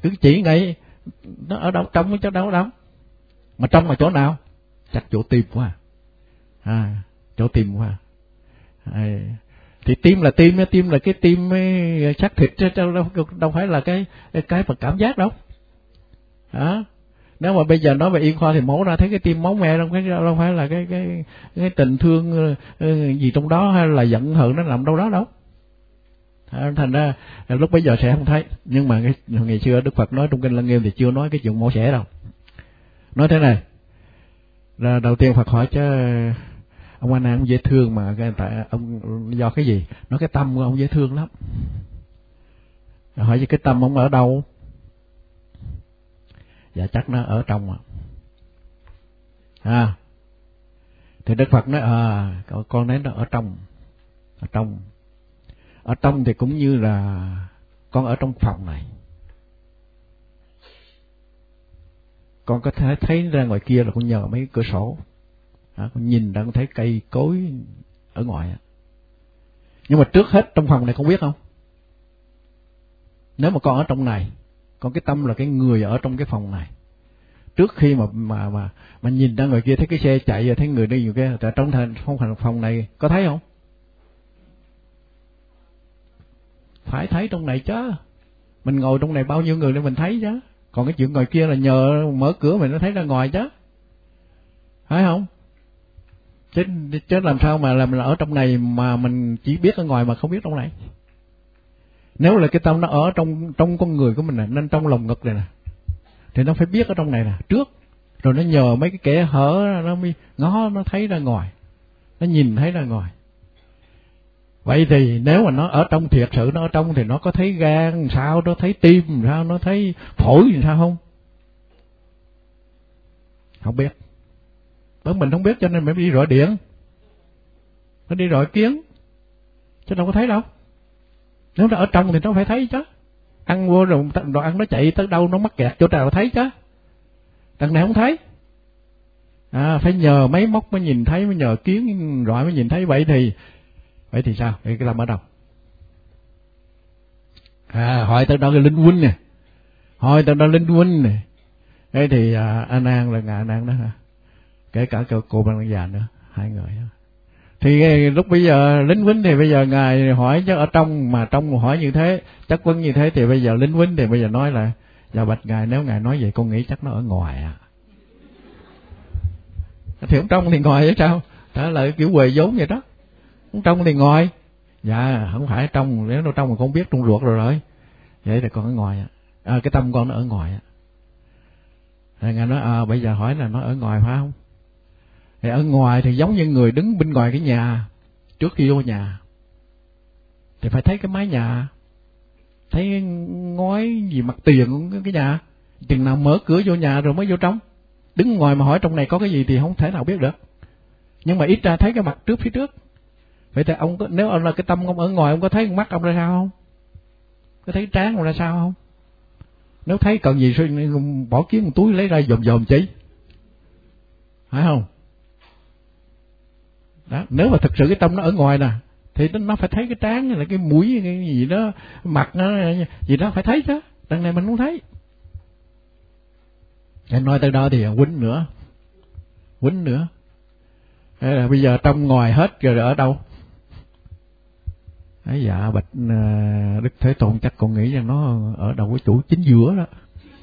cứ chỉ ngay nó ở đâu trong chứ đâu đâu, mà trong là chỗ nào? Chắc chỗ tim quá chỗ tim quá. Thì tim là cái tim xác thịt chứ đâu phải là cái mà cảm giác đâu. Nếu mà bây giờ nói về y khoa thì mổ ra thấy cái tim máu me, đâu phải là cái tình thương gì trong đó, hay là giận hờn nó nằm đâu đó đâu. Thành ra lúc bấy giờ sẽ không thấy. Nhưng mà ngày xưa Đức Phật nói trong kinh Lăng Nghiêm thì chưa nói cái chuyện mổ xẻ đâu. Nói thế này, là đầu tiên Phật hỏi chứ ông A Nan dễ thương mà tại ông do cái gì? Nói cái tâm của ông dễ thương lắm. Hỏi chứ cái tâm ông ở đâu? Dạ chắc nó ở trong thì Đức Phật nói con thấy nó ở trong. Ở trong thì cũng như là con ở trong phòng này, con có thể thấy ra ngoài kia là con nhờ mấy cửa sổ, con nhìn ra con thấy cây cối ở ngoài. Nhưng mà trước hết trong phòng này con biết không? Nếu mà con ở trong này, con cái tâm là cái người ở trong cái phòng này. Trước khi mà nhìn ra ngoài kia thấy cái xe chạy rồi thấy người đi nhiều kia, tại trong phòng này có thấy không? Phải thấy trong này chứ. Mình ngồi trong này bao nhiêu người để mình thấy chứ. Còn cái chuyện ngoài kia là nhờ mở cửa mình nó thấy ra ngoài chứ. Phải không? Chứ làm sao mà làm là ở trong này mà mình chỉ biết ở ngoài mà không biết trong này. Nếu là cái tâm nó ở trong con người của mình nè, nên trong lồng ngực này nè, thì nó phải biết ở trong này nè trước, rồi nó nhờ mấy cái kẽ hở nó mới ngó nó thấy ra ngoài, nó nhìn thấy ra ngoài. Vậy thì nếu mà nó ở trong thiệt sự, nó ở trong thì nó có thấy gan sao, nó thấy tim sao, nó thấy phổi sao không? Không biết. Bởi mình không biết cho nên mình đi rọi điện, nó đi rọi kiến, chứ đâu có thấy đâu. Nếu nó ở trong thì nó phải thấy chứ. Ăn vô rồi đồ ăn nó chạy tới đâu nó mắc kẹt chỗ nào thấy chứ. Đằng này không thấy. Phải nhờ máy móc mới nhìn thấy, mới nhờ kiến rọi mới nhìn thấy. Vậy thì sao? Vậy cái tâm ở đâu? Hỏi tới đó cái linh huynh nè. Hỏi tới đó linh huynh nè. Thế thì A Nan là ngài A Nan đó hả? Kể cả cô Ban Già nữa, hai người đó. Thì lúc bây giờ Linh huynh thì bây giờ ngài hỏi chứ ở trong, mà trong hỏi như thế, chất vấn như thế, thì bây giờ Linh huynh thì bây giờ nói là dạ bạch ngài, nếu ngài nói vậy con nghĩ chắc nó ở ngoài Thì không trong thì ngoài chứ sao? Đó là kiểu quề vốn vậy đó. Không trong thì ngoài. Dạ không phải trong, nếu nó trong mà con biết trong ruột rồi. Vậy thì con ở ngoài cái tâm con nó ở ngoài Thì ngài nói bây giờ hỏi là nó ở ngoài phải không? Thì ở ngoài thì giống như người đứng bên ngoài cái nhà, trước khi vô nhà thì phải thấy cái mái nhà, thấy ngói gì mặt tiền của cái nhà. Chừng nào mở cửa vô nhà rồi mới vô trong. Đứng ngoài mà hỏi trong này có cái gì thì không thể nào biết được. Nhưng mà ít ra thấy cái mặt trước phía trước. Vậy thì ông có, nếu ông là cái tâm ông ở ngoài, ông có thấy con mắt ông ra sao không? Có thấy trán ông ra sao không? Nếu thấy cần gì bỏ kiếm một túi lấy ra dòm chi, phải không? Đó, nếu mà thực sự cái tâm nó ở ngoài nè, thì nó phải thấy cái trán hay là cái mũi cái gì đó, mặt nó gì đó phải thấy chứ. Đằng này mình không thấy. Em nói tới đó thì quýnh nữa. Thế là bây giờ trong ngoài hết rồi ở đâu? Dạ bạch Đức Thế Tôn, chắc con nghĩ rằng nó ở đâu cái chỗ chính giữa đó.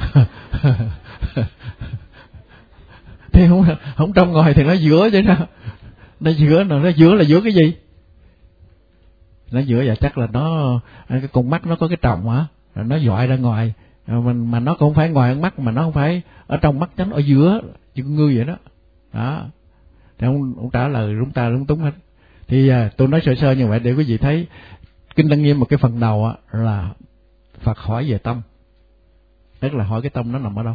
Thì không trong ngoài thì nó giữa chứ sao? Nó giữa là giữa cái gì? Nó giữa và chắc là nó cái con mắt nó có cái tròng hả? Rồi nó dọi ra ngoài. Mà nó cũng không phải ngoài mắt, mà nó không phải ở trong mắt, nó ở giữa, chứ con ngư vậy đó. Đó. Thì ông trả lời chúng ta lúng túng hết. Thì tôi nói sơ sơ như vậy để quý vị thấy Kinh Lăng Nghiêm một cái phần đầu là Phật hỏi về tâm, tức là hỏi cái tâm nó nằm ở đâu.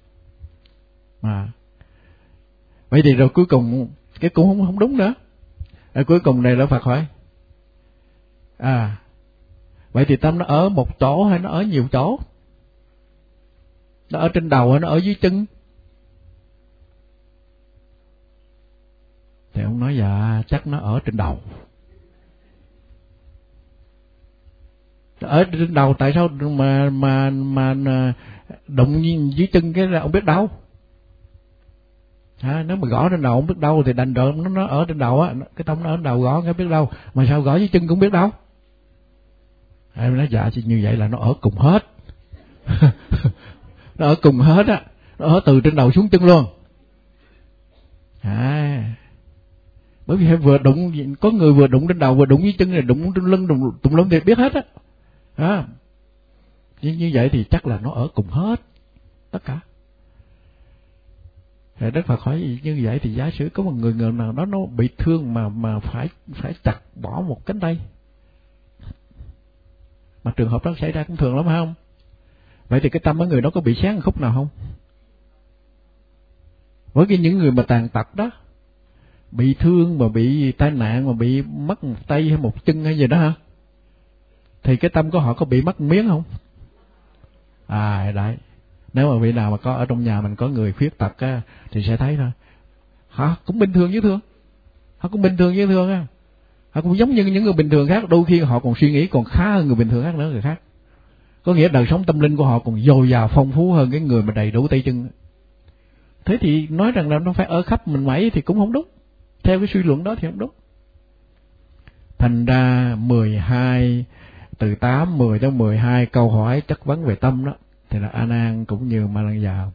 Vậy thì rồi cuối cùng cái cũng không đúng nữa. Cuối cùng này là Phật hỏi vậy thì tâm nó ở một chỗ hay nó ở nhiều chỗ? Nó ở trên đầu hay nó ở dưới chân? Thì ông nói dạ chắc nó ở trên đầu. ở trên đầu tại sao mà đụng dưới chân cái là ông biết đâu. Nếu mà gõ trên đầu không biết đâu thì đành rồi, nó ở trên đầu á, cái tông nó ở trên đầu gõ không biết đâu, mà sao gõ dưới chân cũng biết đâu. Em nói dạ như vậy là nó ở cùng hết. Nó ở cùng hết á, nó ở từ trên đầu xuống chân luôn. Bởi vì vừa đụng, có người vừa đụng trên đầu vừa đụng dưới chân, rồi đụng trên lưng, đụng tùm lum thì biết hết á. Như vậy thì chắc là nó ở cùng hết tất cả. Rồi Đức Phật hỏi như vậy thì giả sử có một người nào đó nó bị thương mà phải chặt bỏ một cánh tay, mà trường hợp đó xảy ra cũng thường lắm phải không? Vậy thì cái tâm của người đó có bị sáng khúc nào không? Với những người mà tàn tật đó, bị thương mà bị tai nạn mà bị mất một tay hay một chân hay gì đó hả, thì cái tâm của họ có bị mất miếng không? Đấy, nếu mà vị nào mà có ở trong nhà mình có người khuyết tật á, thì sẽ thấy thôi, họ cũng bình thường với thương, họ cũng bình thường với thương á, họ cũng giống như những người bình thường khác, đôi khi họ còn suy nghĩ còn khá hơn người bình thường khác nữa, người khác. Có nghĩa đời sống tâm linh của họ còn dồi dào phong phú hơn cái người mà đầy đủ tay chân. Thế thì nói rằng là nó phải ở khắp mình mẩy thì cũng không đúng. Theo cái suy luận đó thì không đúng. Thành ra 12, từ 8, 10 tới 12 câu hỏi chất vấn về tâm đó, thì là A Nan cũng như Ma Lăng Già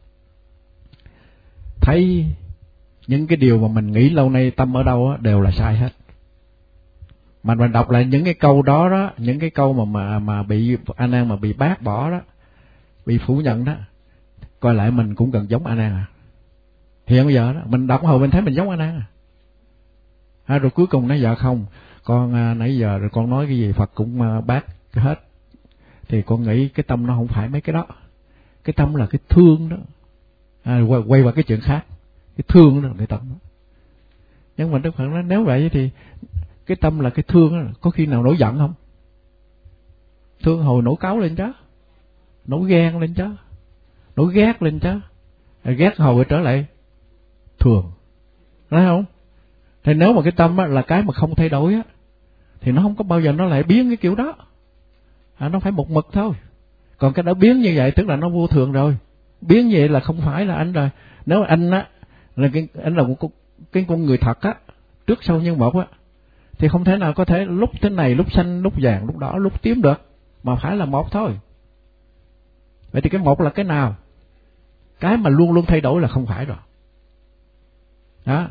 thấy những cái điều mà mình nghĩ lâu nay tâm ở đâu á, đều là sai hết. Mà mình đọc lại những cái câu đó, những cái câu mà bị A Nan mà bị bác bỏ đó, bị phủ nhận đó, coi lại mình cũng gần giống A Nan hiện bây giờ đó, mình đọc hồi mình thấy mình giống A Nan rồi cuối cùng nói dạ không, con nãy giờ rồi con nói cái gì Phật cũng bác hết, thì con nghĩ cái tâm nó không phải mấy cái đó, cái tâm là cái thương đó. Quay qua cái chuyện khác, cái thương đó là cái tâm đó. Nhưng mà Đức Phật nói nếu vậy thì cái tâm là cái thương đó, có khi nào nổi giận không? Thương hồi nổi cáu lên chứ, nổi ghen lên chứ, nổi ghét lên chứ, ghét hồi trở lại thường, thấy không? Thì nếu mà cái tâm là cái mà không thay đổi á, thì nó không có bao giờ nó lại biến cái kiểu đó. Nó phải một mực thôi. Còn cái đó biến như vậy tức là nó vô thường rồi. Biến vậy là không phải là anh rồi. Nếu anh á là anh là một cái con người thật á, trước sau như một á, thì không thể nào có thể lúc thế này, lúc xanh, lúc vàng, lúc đỏ, lúc tím được, mà phải là một thôi. Vậy thì cái một là cái nào? Cái mà luôn luôn thay đổi là không phải rồi. Đó.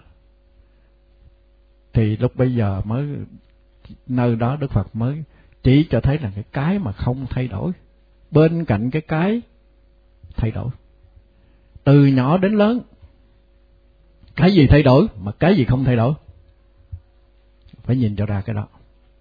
Thì lúc bây giờ mới nơi đó Đức Phật mới chỉ cho thấy là cái mà không thay đổi bên cạnh cái thay đổi. Từ nhỏ đến lớn, cái gì thay đổi mà cái gì không thay đổi, phải nhìn cho ra cái đó.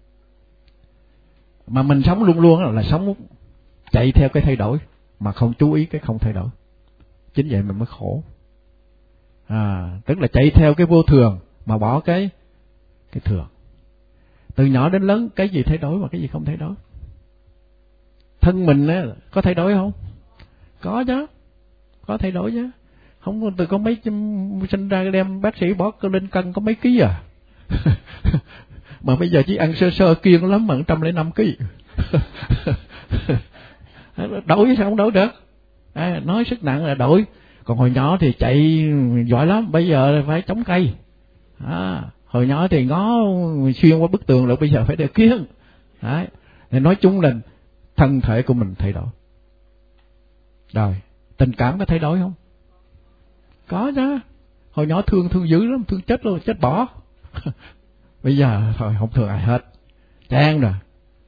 Mà mình sống luôn luôn là sống chạy theo cái thay đổi mà không chú ý cái không thay đổi. Chính vậy mình mới khổ. Tức là chạy theo cái vô thường mà bỏ cái thường. Từ nhỏ đến lớn cái gì thay đổi mà cái gì không thay đổi. Thân mình á, có thay đổi không? Có chứ, có thay đổi chứ. Không từ có mấy sinh ra đem bác sĩ bỏ lên cân có mấy ký à. Mà bây giờ chỉ ăn sơ sơ kiêng lắm mà 105 ký. Đổi sao không đổi được? Nói sức nặng là đổi. Còn hồi nhỏ thì chạy giỏi lắm, bây giờ phải chống cây. Hồi nhỏ thì ngó xuyên qua bức tường rồi, bây giờ phải đeo kiếng. Đấy. Thì nói chung là thân thể của mình thay đổi. Rồi, tình cảm có thay đổi không? Có chứ. Hồi nhỏ thương dữ lắm, thương chết luôn, chết bỏ. Bây giờ thôi không thương ai hết, chán rồi.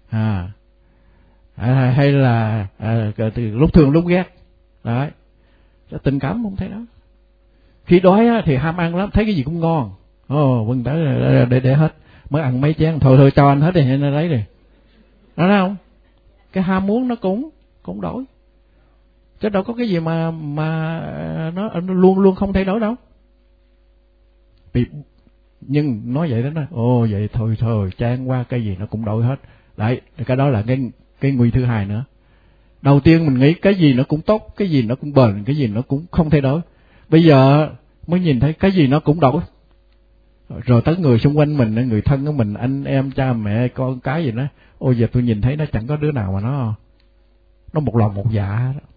Hay là lúc thương lúc ghét. Đấy. Tình cảm không thấy đó. Khi đói thì ham ăn lắm, thấy cái gì cũng ngon. Vâng tới để hết, mới ăn mấy chén, thôi cho anh hết đi, anh lấy đi. Đó thấy không? Cái ham muốn nó cũng đổi. Chứ đâu có cái gì mà nó luôn luôn không thay đổi đâu. Nhưng nói vậy đó, vậy thôi chán qua, cái gì nó cũng đổi hết. Đấy, cái đó là cái nguy thứ hai nữa. Đầu tiên mình nghĩ cái gì nó cũng tốt, cái gì nó cũng bền, cái gì nó cũng không thay đổi. Bây giờ mới nhìn thấy cái gì nó cũng đổi. Rồi tới người xung quanh mình, người thân của mình, anh em, cha mẹ, con cái gì đó, ôi giờ tôi nhìn thấy nó chẳng có đứa nào mà nó một lòng một dạ đó.